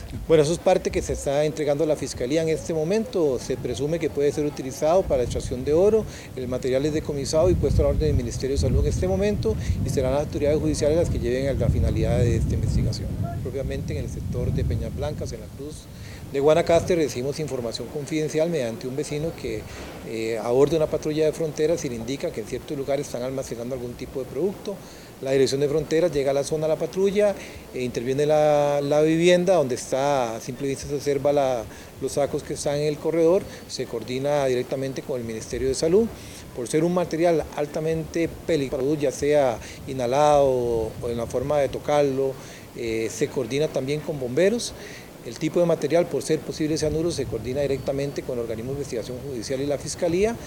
Bueno, eso es parte que se está entregando a la Fiscalía en este momento. Se presume que puede ser utilizado para extracción de oro. El material es decomisado y puesto a la orden del Ministerio de Salud en este momento y serán las autoridades judiciales las que lleven a la finalidad de esta investigación. Propiamente en el sector de Peñas Blancas, en la Cruz de Guanacaste, recibimos información confidencial mediante un vecino que a bordo de una patrulla de fronteras se le indica que en ciertos lugares están almacenando algún tipo de producto. La Dirección de Fronteras llega a la zona de la patrulla, interviene la vivienda donde está, a simple vista se observa los sacos que están en el corredor, se coordina directamente con el Ministerio de Salud. Por ser un material altamente peligroso, ya sea inhalado o en la forma de tocarlo, se coordina también con bomberos. El tipo de material, por ser posible cianuro, se coordina directamente con el organismo de investigación judicial y la Fiscalía.